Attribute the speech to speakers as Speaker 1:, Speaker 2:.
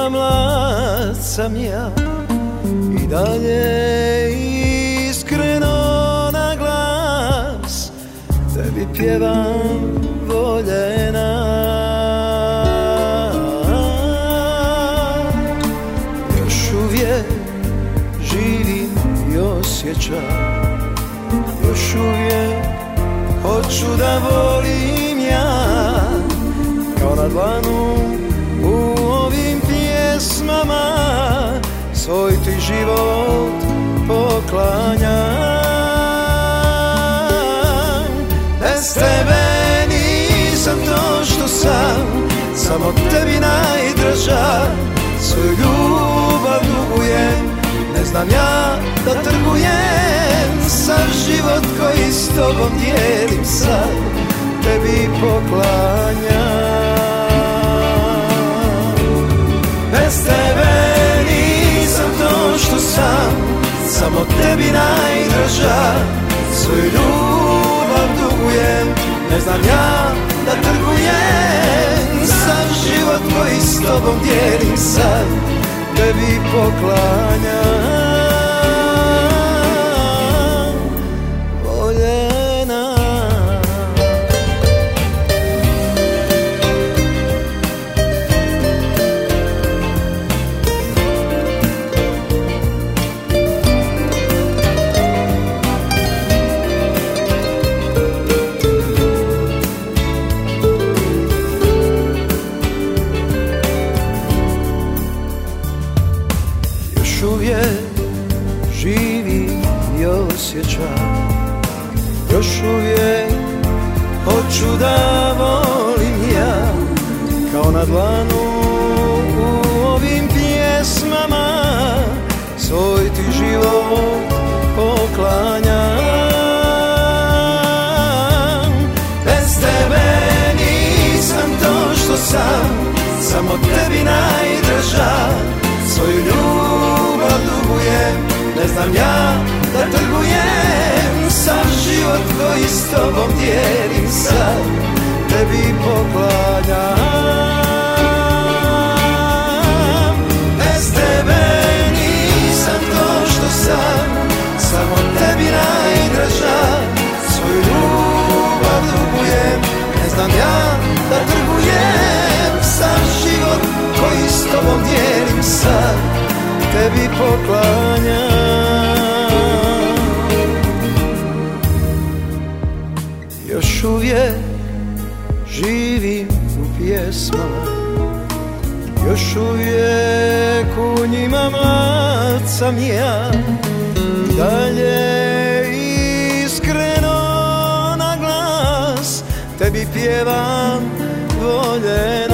Speaker 1: njima mlad sam ja, i dalje iskreno na glas tebi pjevam voljena. Još uvijek živim i osjećam, još uvijek hoću da volim ja, kao na dlanu u ovim pjesmama svoj ti život poklanjam. Bez tebe nisam to što sam, samo tebi najdraža, svoju ljubav dugujem, ne znam ja da trgujem, sav život koji s tobom dijelim sad tebi poklanjam. Bez tebe nisam to što sam, samo tebi najdraža, svoju ljubav dugujem, ne znam ja da trgujem, sav život koji s tobom dijelim sad tebi poklanjam. Još uvijek živim i osjećam, još uvijek hoću da volim ja, kao na dlanu u ovim pjesmama svoj ti život poklanjam. Bez tebe nisam to što sam, samo tebi najdraža, svoju ljubav dugujem, ne znam ja da trgujem, sav život koji s tobom dijelim sad tebi poklanjam. Bez tebe nisam to što sam, samo tebi najdraža, svoju ljubav dugujem, ne znam ja da trgujem, sav život koji s tobom dijelim sad tebi poklanjam. Još uvijek živim u pjesmama, još uvijek u njima mlad sam ja, i dalje iskreno na glas tebi pjevam voljena.